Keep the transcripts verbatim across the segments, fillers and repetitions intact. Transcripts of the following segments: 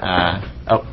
Uh, oh.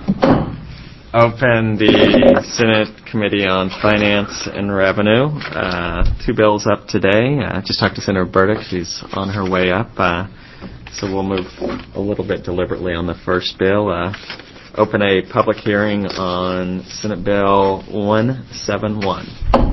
Open the Senate Committee on Finance and Revenue. Uh, two bills up today. Uh, just talked to Senator Burdick. She's on her way up. Uh, so we'll move a little bit deliberately on the first bill. Uh, open a public hearing on Senate Bill one seventy-one.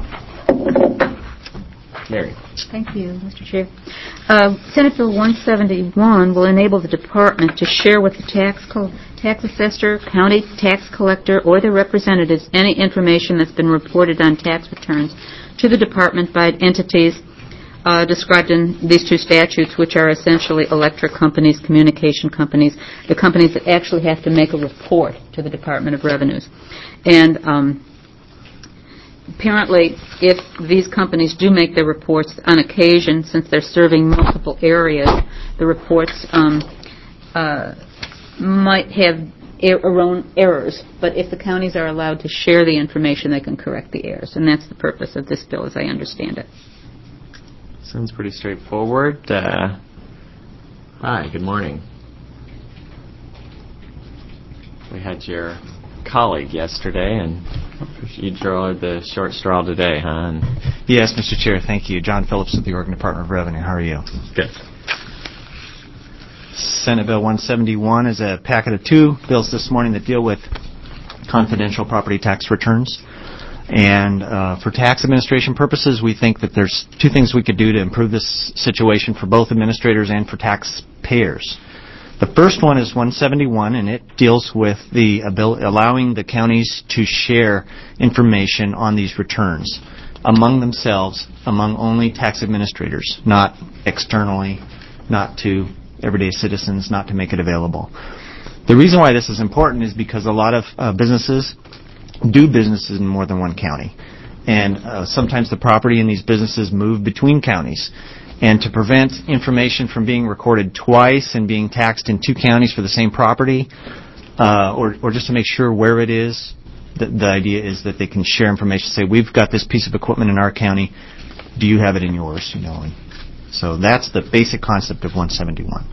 Mary. Thank you, Mister Chair. Uh, Senate Bill one seventy-one will enable the department to share with the tax co- tax assessor, county tax collector, or their representatives any information that's been reported on tax returns to the department by entities uh, described in these two statutes, which are essentially electric companies, communication companies, the companies that actually have to make a report to the Department of Revenues. And um, apparently, if these companies do make their reports on occasion, since they're serving multiple areas, the reports um, uh, might have er- errors. But if the counties are allowed to share the information, they can correct the errors. And that's the purpose of this bill, as I understand it. Sounds pretty straightforward. Uh, hi, good morning. We had your colleague yesterday, and you drew the short straw today, huh? And yes, Mister Chair, thank you. John Phillips with the Oregon Department of Revenue. How are you? Good. Senate Bill one seventy-one is a packet of two bills this morning that deal with confidential property tax returns. And uh, for tax administration purposes, we think that there's two things we could do to improve this situation for both administrators and for taxpayers. The first one is one seventy-one, and it deals with the abil- allowing the counties to share information on these returns among themselves, among only tax administrators, not externally, not to everyday citizens, not to make it available. The reason why this is important is because a lot of uh, businesses do businesses in more than one county. And uh, sometimes the property in these businesses move between counties. And to prevent information from being recorded twice and being taxed in two counties for the same property, uh, or, or just to make sure where it is, the, the idea is that they can share information. Say, we've got this piece of equipment in our county. Do you have it in yours? You know. And so that's the basic concept of one seventy-one.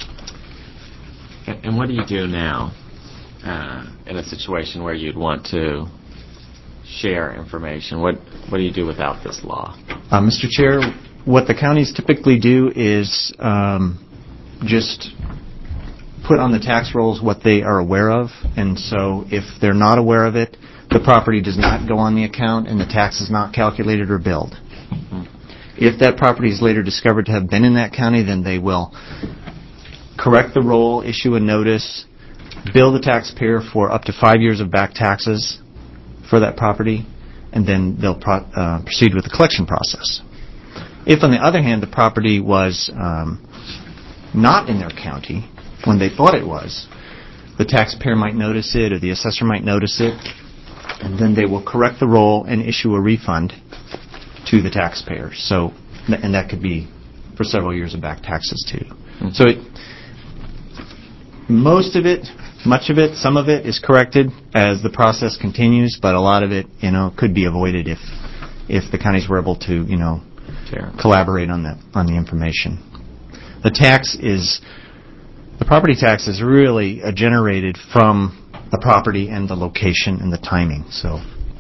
And what do you do now uh, in a situation where you'd want to share information? What what do you do without this law? Uh, Mister Chair, what the counties typically do is um, just put on the tax rolls what they are aware of. And so if they're not aware of it, the property does not go on the account and the tax is not calculated or billed. Mm-hmm. If that property is later discovered to have been in that county, then they will correct the roll, issue a notice, bill the taxpayer for up to five years of back taxes for that property, and then they'll pro- uh, proceed with the collection process. If, on the other hand, the property was um, not in their county when they thought it was, the taxpayer might notice it or the assessor might notice it, and then they will correct the roll and issue a refund to the taxpayer. So, and that could be for several years of back taxes too. Mm-hmm. So it, most of it, much of it, some of it is corrected as the process continues, but a lot of it, you know, could be avoided if if the counties were able to, you know, sure. collaborate on the on the information. The tax is the property tax is really uh, generated from the property and the location and the timing. So,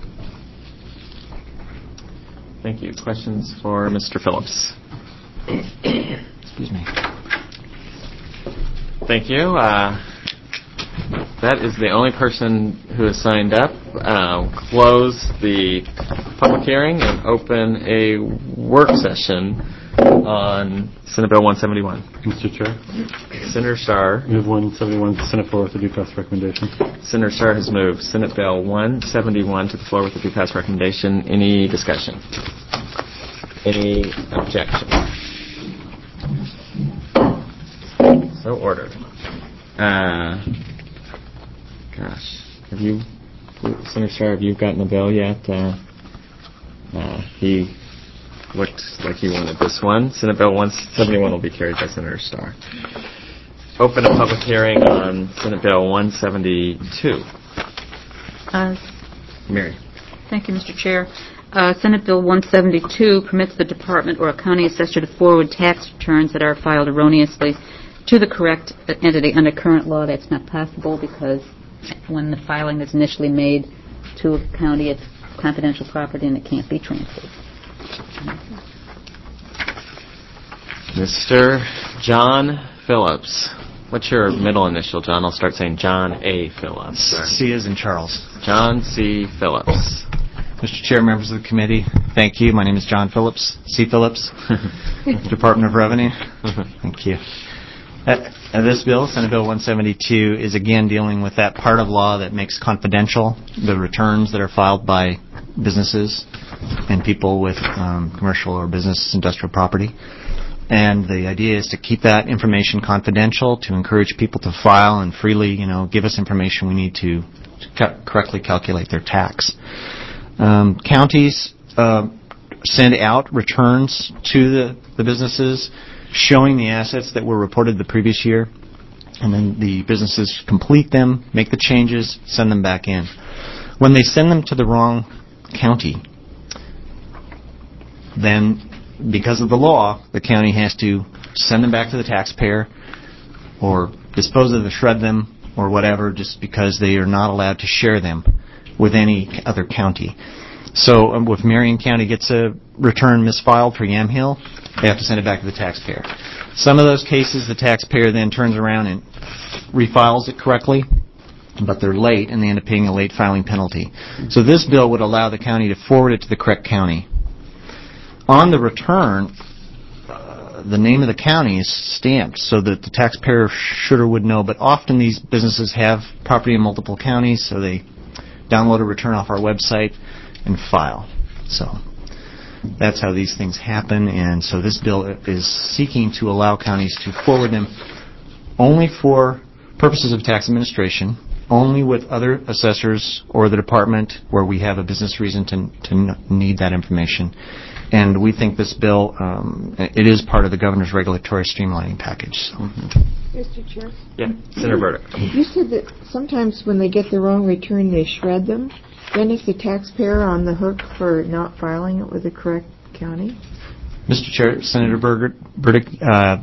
thank you. Questions for Mister Phillips? Excuse me. Thank you. Uh, that is the only person who has signed up. Uh, close the public hearing and open a work session on Senate Bill one seventy-one. Mister Chair. Senator Starr. Move one seventy-one to the Senate floor with a due pass recommendation. Senator Starr has moved Senate Bill one seventy-one to the floor with a due pass recommendation. Any discussion? Any objection? So ordered. Uh, gosh, have you, Senator Starr, have you gotten the bill yet? Uh, uh, he looked like he wanted this one. Senate Bill one seventy-one will be carried by Senator Starr. Open a public hearing on Senate Bill one seventy-two. Uh, Mary. Thank you, Mister Chair. Uh, Senate Bill one seventy-two permits the department or a county assessor to forward tax returns that are filed erroneously to the correct entity. Under current law, that's not possible because when the filing is initially made to a county, it's confidential property and it can't be transferred. Mister John Phillips. What's your middle initial, John? I'll start saying John A. Phillips. C as in Charles. John C. Phillips. Mister Chair, members of the committee, thank you. My name is John Phillips, C. Phillips, Department of Revenue. Thank you. Uh, uh, this bill, Senate Bill one seventy-two, is again dealing with that part of law that makes confidential the returns that are filed by businesses and people with um, commercial or business industrial property. And the idea is to keep that information confidential, to encourage people to file and freely, you know, give us information we need to, to ca- correctly calculate their tax. Um, counties uh, send out returns to the, the businesses showing the assets that were reported the previous year, and then the businesses complete them, make the changes, send them back in. When they send them to the wrong county, then because of the law, the county has to send them back to the taxpayer or dispose of them, shred them, or whatever, just because they are not allowed to share them with any other county. So um, if Marion County gets a return misfiled for Yamhill, they have to send it back to the taxpayer. Some of those cases, the taxpayer then turns around and refiles it correctly, but they're late, and they end up paying a late filing penalty. So this bill would allow the county to forward it to the correct county. On the return, uh, the name of the county is stamped so that the taxpayer should or would know, but often these businesses have property in multiple counties, so they download a return off our website and file. So that's how these things happen, and so this bill is seeking to allow counties to forward them only for purposes of tax administration, only with other assessors or the department where we have a business reason to, to need that information. And we think this bill, um, it is part of the governor's regulatory streamlining package. So. Mm-hmm. Mister Chair? Yeah, Senator Burdick. You said that sometimes when they get the wrong return, they shred them. Then is the taxpayer on the hook for not filing it with the correct county? Mister Chair, Senator Burdick, uh,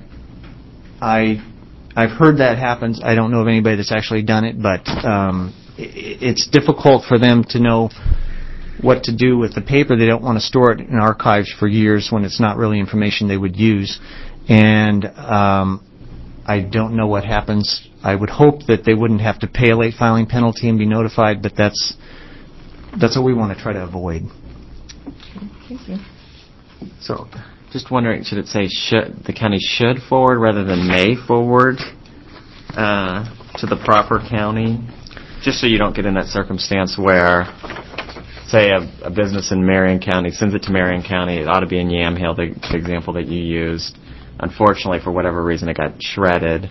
I, I've heard that happens. I don't know of anybody that's actually done it, but um, it, it's difficult for them to know what to do with the paper. They don't want to store it in archives for years when it's not really information they would use. And um, I don't know what happens. I would hope that they wouldn't have to pay a late filing penalty and be notified, but that's that's what we want to try to avoid. Thank you. So, just wondering, should it say should the county should forward rather than may forward uh, to the proper county? Just so you don't get in that circumstance where, say, a, a business in Marion County sends it to Marion County. It ought to be in Yamhill, the, the example that you used. Unfortunately, for whatever reason, it got shredded.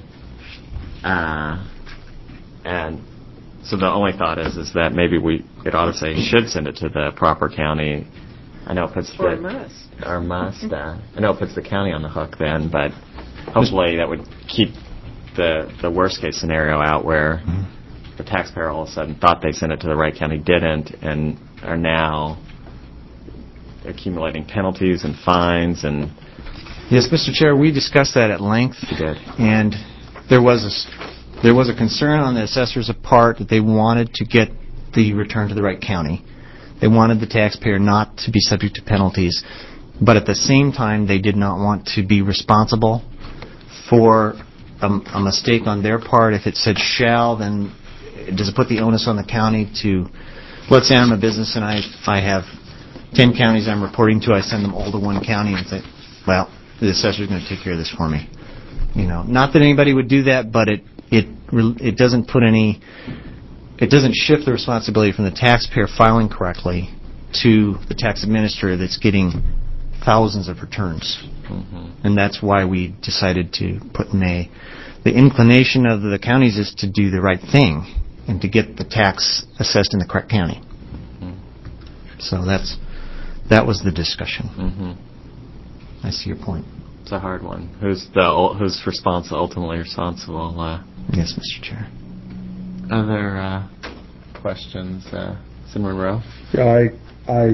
Uh, and so the only thought is is that maybe we it ought to say should send it to the proper county. I know it puts Or the must. or must. Uh, I know it puts the county on the hook then, but hopefully that would keep the the worst case scenario out where mm-hmm. the taxpayer all of a sudden thought they sent it to the right county, didn't, and are now accumulating penalties and fines and. Yes, Mister Chair, we discussed that at length. You did. And there was a, there was a concern on the assessor's part that they wanted to get the return to the right county. They wanted the taxpayer not to be subject to penalties, but at the same time, they did not want to be responsible for a, a mistake on their part. If it said shall, then does it put the onus on the county to, let's say I'm a business and I, I have ten counties I'm reporting to, I send them all to one county and say, well, the assessor's going to take care of this for me. You know, not that anybody would do that, but it it it doesn't put any, it doesn't shift the responsibility from the taxpayer filing correctly to the tax administrator that's getting thousands of returns. Mm-hmm. And that's why we decided to put may. The inclination of the counties is to do the right thing and to get the tax assessed in the correct county. Mm-hmm. So that's that was the discussion. Mm-hmm. I see your point. It's a hard one. Who's the who's responsible, ultimately responsible? Uh, yes, Mister Chair. Other uh, questions, uh, Senator Monroe? Yeah, I I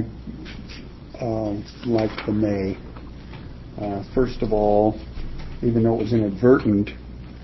um, like the may. Uh, first of all, even though it was inadvertent,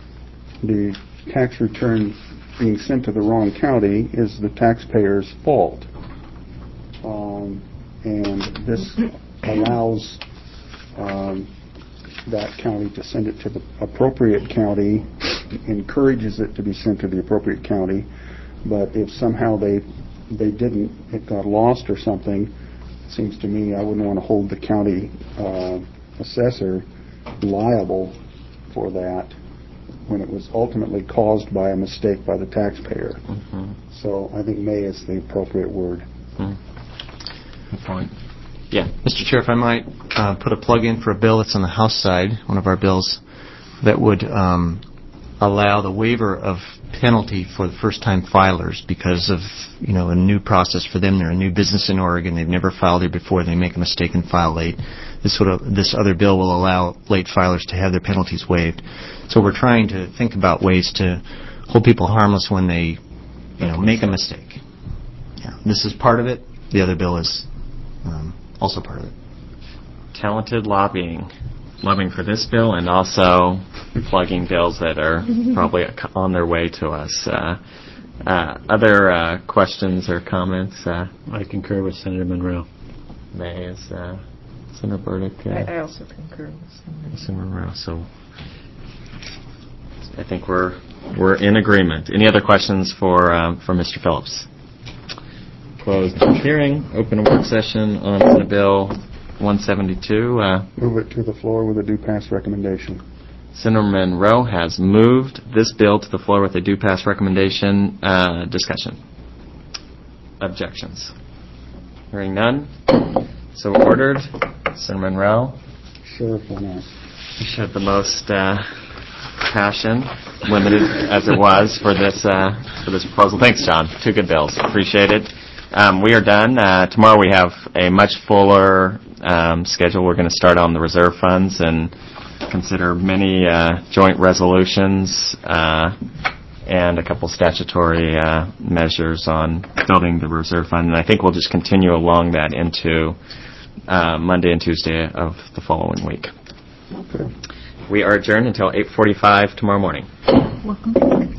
the tax return being sent to the wrong county is the taxpayer's fault. Um, and this allows um, that county to send it to the appropriate county, encourages it to be sent to the appropriate county, but if somehow they they didn't, it got lost or something, it seems to me I wouldn't want to hold the county uh, assessor liable for that when it was ultimately caused by a mistake by the taxpayer. Mm-hmm. So I think may is the appropriate word. Mm. Good point. Yeah. Mister Chair, if I might uh, put a plug in for a bill that's on the House side, one of our bills, that would um, allow the waiver of penalty for the first-time filers because of, you know, a new process for them. They're a new business in Oregon. They've never filed here before. They make a mistake and file late. This sort of this other bill will allow late filers to have their penalties waived. So we're trying to think about ways to hold people harmless when they, you know, make a mistake. Yeah. This is part of it. The other bill is um, also part of it. Talented lobbying. Lobbying for this bill and also plugging bills that are probably on their way to us. Uh, uh, other uh, questions or comments? Uh, I concur with Senator Monroe. May is uh, Senator Burdick. Uh, I, I also concur with Senator. Senator Monroe. So I think we're we're in agreement. Any other questions for um, for Mister Phillips? Close the hearing. Open a work session on Senate Bill one seventy-two. Uh, Move it to the floor with a due pass recommendation. Senator Monroe has moved this bill to the floor with a due pass recommendation. Uh, discussion. Objections. Hearing none. So ordered. Senator Monroe. Sure, why not? You showed the most uh, passion, limited as it was for this uh, for this proposal. Thanks, John. Two good bills. Appreciate it. Um, we are done. Uh, tomorrow we have a much fuller um, schedule. We're going to start on the reserve funds and consider many uh, joint resolutions uh, and a couple statutory uh, measures on building the reserve fund. And I think we'll just continue along that into uh, Monday and Tuesday of the following week. Okay. We are adjourned until eight forty-five tomorrow morning. Welcome.